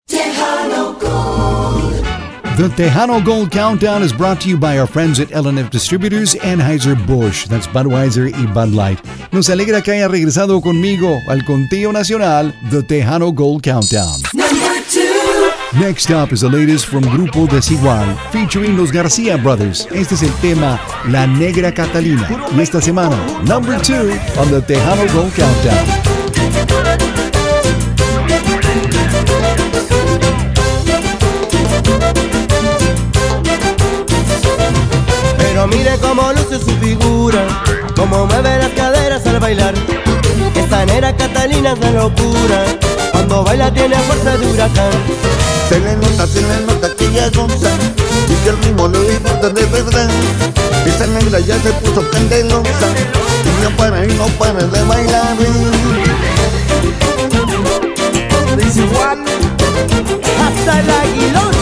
Tejano Gold. The Tejano Gold Countdown is brought to you by our friends at L&F Distributors, Anheuser-Busch, that's Budweiser y Bud Light. Nos alegra que haya regresado conmigo al conteo nacional, The Tejano Gold Countdown. Number 2. Next up is the latest from Grupo Desigual, featuring los García Brothers. Este es el tema La Negra Catalina. Y esta semana, number 2 on the Tejano Gold Countdown. Pero mire cómo luce su figura, cómo mueve las caderas al bailar. Esta negra Catalina es de locura, cuando baila tiene fuerza de huracán. Se le nota que ella goza y que el ritmo lo disfruta de verdad. Esa negra ya se puso candelosa y no para de bailar. Desigual hasta el aguilón.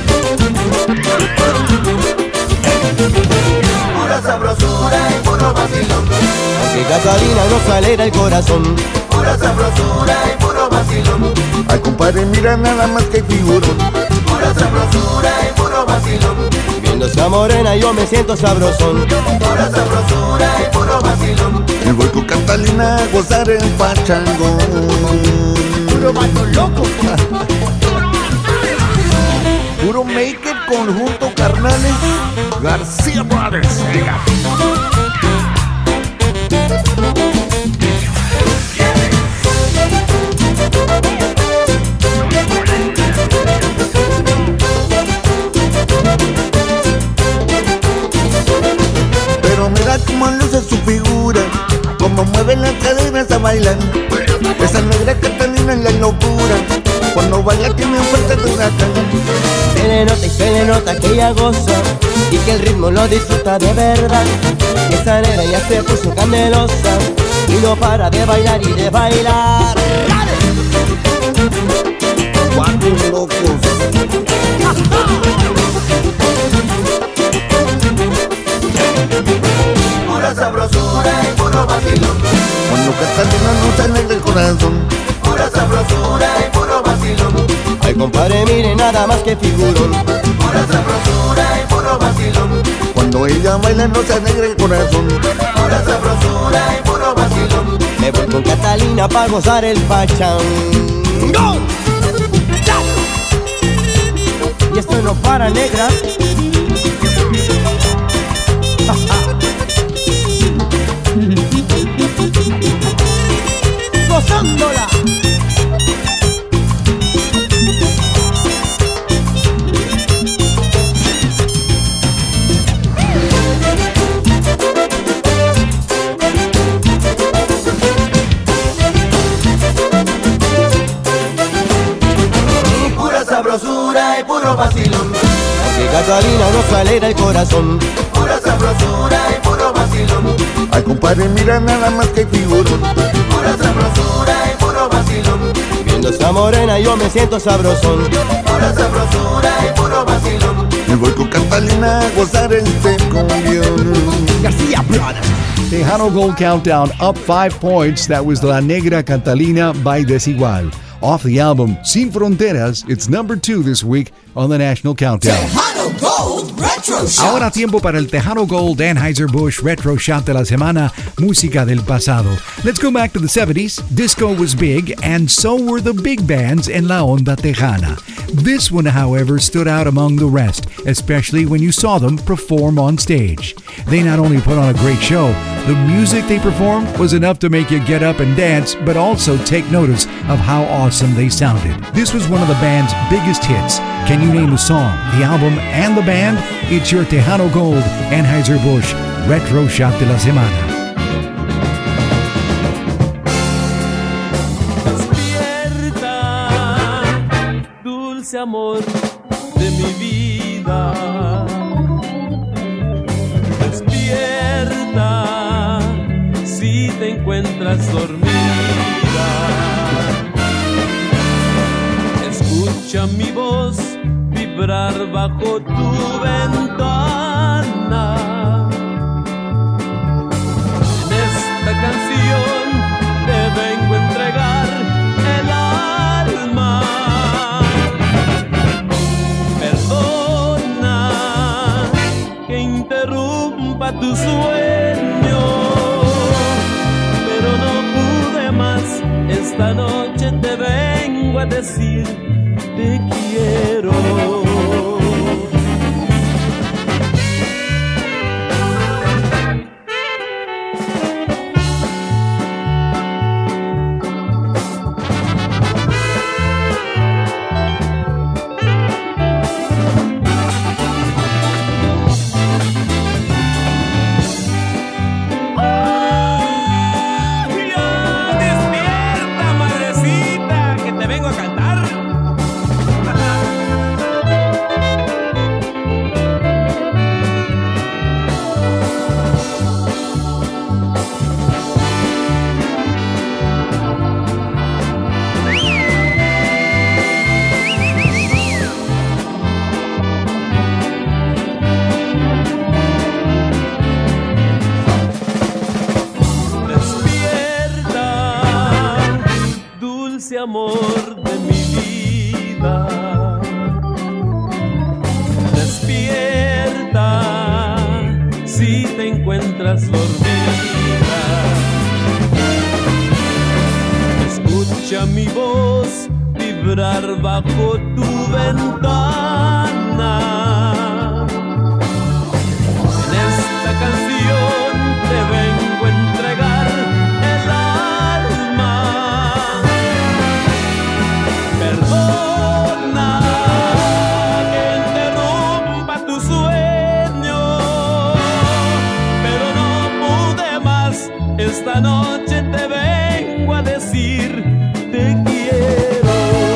Pura sabrosura y puro vacilón. Aunque Catalina nos alegra el corazón. Pura sabrosura y puro vacilón. Ay, compadre, mira nada más que figurón. Pura sabrosura y puro vacilón. Viéndose a morena yo me siento sabrosón. Pura sabrosura y puro vacilón. Me voy con Catalina a gozar el pachangón. Puro vato loco. Puro make it conjunto carnales García Brothers. Pero mira cómo luce su figura, cómo mueve las caderas a bailar. Esa negra Catalina es la locura, cuando baila tiene fuerza de huracán. Se le nota que ella goza y que el ritmo lo disfruta de verdad. Esta negra ya se puso candelosa y no para de bailar y de bailar. Cuatro locos. Pura sabrosura y puro vacilón. Cuando Catalina nos alegra el corazón. Pura sabrosura y puro vacilón. Ay compadre, mire nada más que figurón. Pura sabrosura y puro vacilón. Cuando ella baila nos alegra el corazón. Pura sabrosura y puro vacilón. Me voy con Catalina pa' gozar el pachangón. Y esto no para, negra. Gozándola. Pura sabrosura y puro vacilón. Que Catalina nos alegra el corazón. Pura sabrosura y puro vacilón. Ay compadre, mira nada más que figurón. Pura sabrosura y puro vacilón. Viéndose a morena yo me siento sabrosón. Pura sabrosura y puro vacilón. Me voy con Catalina a gozar este cumbión. García Brothers. Tejano Gold Countdown up 5 points. That was La Negra Catalina by Desigual. Off the album Sin Fronteras, it's number 2 this week on the National Countdown. Tejano Gold Retro Shot. Ahora tiempo para el Tejano Gold Anheuser-Busch Retro Shot de la semana, música del pasado. Let's go back to the 70s. Disco was big, and so were the big bands en la onda tejana. This one, however, stood out among the rest, especially when you saw them perform on stage. They not only put on a great show, the music they performed was enough to make you get up and dance, but also take notice of how awesome they sounded. This was one of the band's biggest hits. Can you name the song, the album, and the band? It's your Tejano Gold Anheuser-Busch Retro Shot de la semana. Despierta, dulce amor de mi vida. Despierta, si te encuentras dormida. Escucha mi voz vibrar bajo tu ventana. En esta canción te vengo a entregar el alma. tu sueño, pero no pude más. Esta noche te vengo a decir te quiero. Amor de mi vida, despierta si te encuentras dormida. Escucha mi voz vibrar bajo tu ventana. En esta canción te vengo a entregar el alma. Perdona que interrumpa tu sueño, pero no pude más. Esta noche te vengo a decir te quiero.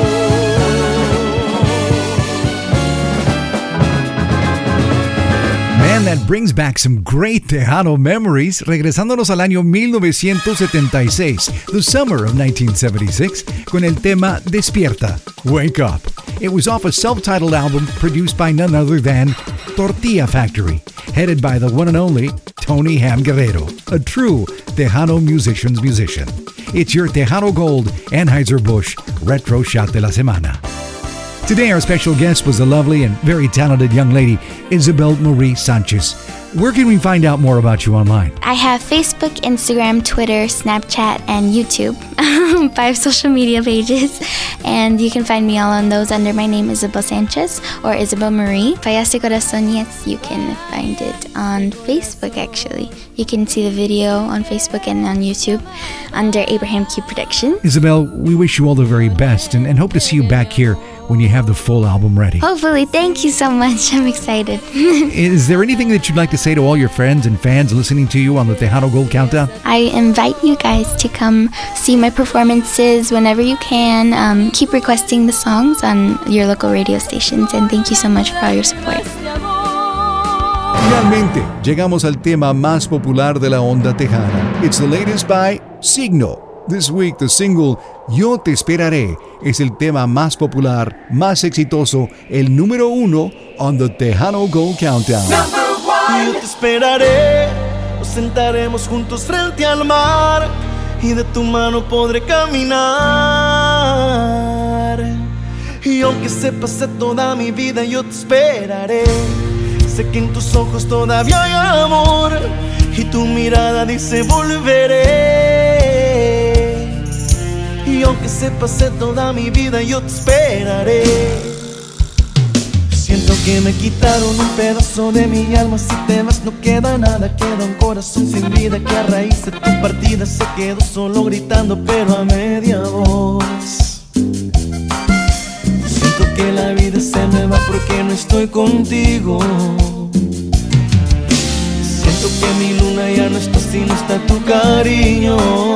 Man, that brings back some great Tejano memories. Regresándonos al año 1976, the summer of 1976, con el tema Despierta, Wake Up. It was off a self-titled album produced by none other than Tortilla Factory, headed by the one and only Tony Ham Guerrero, a true Tejano musician's musician. It's your Tejano Gold Anheuser-Busch Retro Shot de la Semana. Today, our special guest was the lovely and very talented young lady, Isabel Marie Sanchez. Where can we find out more about you online? I have Facebook, Instagram, Twitter, Snapchat, and YouTube. 5 social media pages. And you can find me all on those under my name, Isabel Sanchez or Isabel Marie. Payaste Corazón, yes, you can find it on Facebook, actually. You can see the video on Facebook and on YouTube under Abraham Q Productions. Isabel, we wish you all the very best and hope to see you back here when you have the full album ready. Hopefully. Thank you so much. I'm excited. Is there anything that you'd like to say to all your friends and fans listening to you on the Tejano Gold Countdown? I invite you guys to come see my performances whenever you can. Keep requesting the songs on your local radio stations, and thank you so much for all your support. Finalmente, llegamos al tema más popular de la onda tejana. It's the latest by Signo. This week, the single Yo Te Esperaré es el tema más popular, más exitoso, el número 1 on the Tejano Gold Countdown. Yo te esperaré, nos sentaremos juntos frente al mar y de tu mano podré caminar. Y aunque se pase toda mi vida, yo te esperaré. Sé que en tus ojos todavía hay amor y tu mirada dice volveré. Y aunque se pase toda mi vida, yo te esperaré. Siento que me quitaron un pedazo de mi alma. Si te vas no queda nada, queda un corazón sin vida que a raíz de tu partida se quedó solo gritando pero a media voz. Siento que la vida se me va porque no estoy contigo. Siento que mi luna ya no está si no está tu cariño.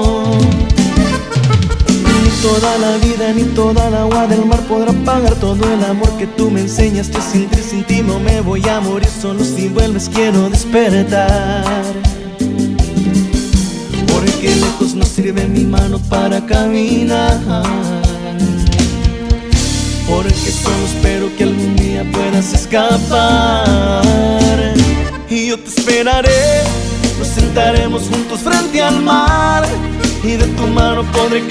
Ni toda la vida ni toda el agua del mar podrá pagar todo el amor que tú me enseñaste a sentir. Sin ti no me voy a morir, solo si vuelves quiero despertar. Porque lejos no sirve mi mano para caminar. Porque solo espero que algún día puedas escapar. Y yo te esperaré, nos sentaremos juntos frente al mar y de tu mano podré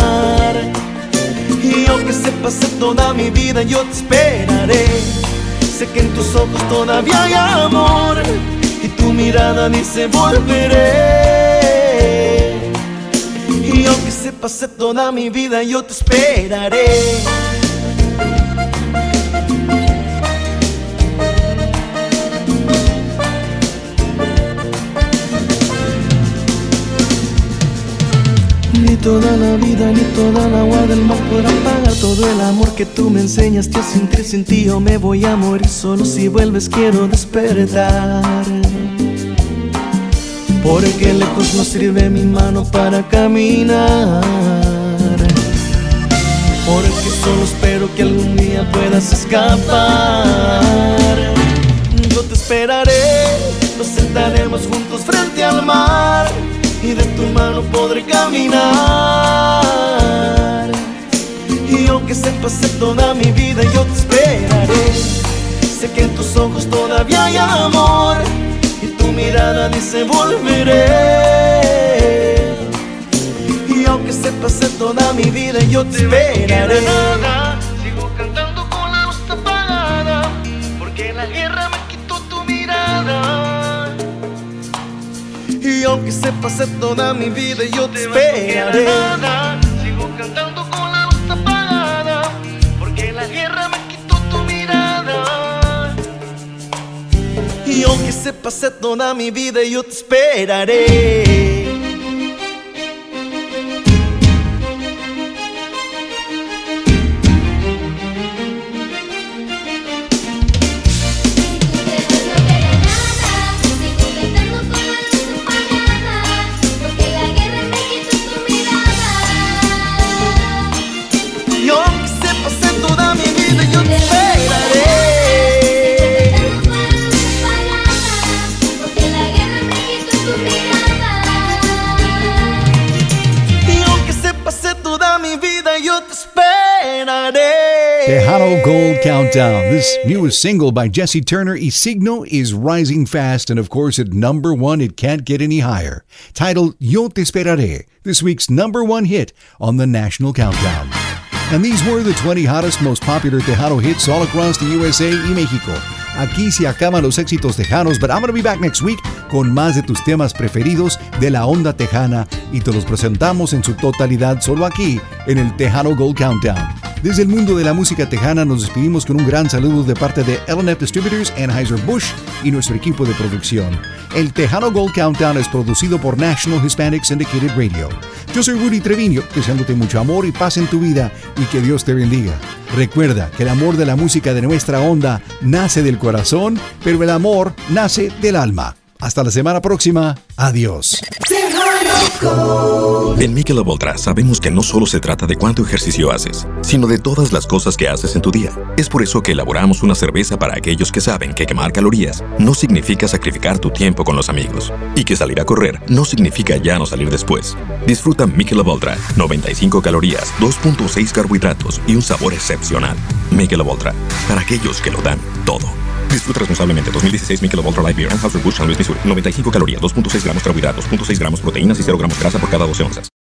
caminar. Y aunque se pase toda mi vida, yo te esperaré. Sé que en tus ojos todavía hay amor y tu mirada dice volveré. Y aunque se pase toda mi vida yo te esperaré. Ni toda la vida ni toda el agua del mar podrán pagar todo el amor que tú me enseñaste a sentir. Sin ti yo me voy a morir, solo si vuelves quiero despertar. Porque lejos no sirve mi mano para caminar. Porque solo espero que algún día puedas escapar. Yo te esperaré, nos sentaremos juntos frente al mar y de tu mano podré caminar. Y aunque se pase toda mi vida yo te esperaré. Sé que en tus ojos todavía hay amor y tu mirada dice volveré. Y aunque se pase toda mi vida yo te esperaré. Sigo cantando con la luz apagada, porque la guerra me quitó tu mirada. Y aunque se pase toda mi vida yo te esperaré. Sigo cantando con la luz apagada, porque la guerra me quitó tu mirada. Y aunque se pase toda mi vida yo te esperaré. Tejano Gold Countdown. This newest single by Jesse Turner, Isigno, is rising fast, and of course at number one, it can't get any higher. Titled Yo Te Esperaré, this week's number one hit on the National Countdown. And these were the 20 hottest, most popular Tejano hits all across the USA y México. Aquí se acaban los éxitos tejanos, but I'm going to be back next week con más de tus temas preferidos de la onda tejana y te los presentamos en su totalidad solo aquí en el Tejano Gold Countdown. Desde el mundo de la música tejana nos despedimos con un gran saludo de parte de L&F Distributors, Anheuser-Busch y nuestro equipo de producción. El Tejano Gold Countdown es producido por National Hispanic Syndicated Radio. Yo soy Rudy Treviño, deseándote mucho amor y paz en tu vida y que Dios te bendiga. Recuerda que el amor de la música de nuestra onda nace del corazón, pero el amor nace del alma. Hasta la semana próxima. Adiós. En Michelob Ultra sabemos que no solo se trata de cuánto ejercicio haces, sino de todas las cosas que haces en tu día. Es por eso que elaboramos una cerveza para aquellos que saben que quemar calorías no significa sacrificar tu tiempo con los amigos, y que salir a correr no significa ya no salir después. Disfruta Michelob Ultra, 95 calorías, 2.6 carbohidratos y un sabor excepcional. Michelob Ultra, para aquellos que lo dan todo. Disfruta responsablemente. 2016 Michelob Ultra Light Beer, Anheuser-Busch, San Luis, Missouri. 95 calorías, 2.6 gramos carbohidratos, 0.6 gramos proteínas y 0 gramos grasa por cada 12 onzas.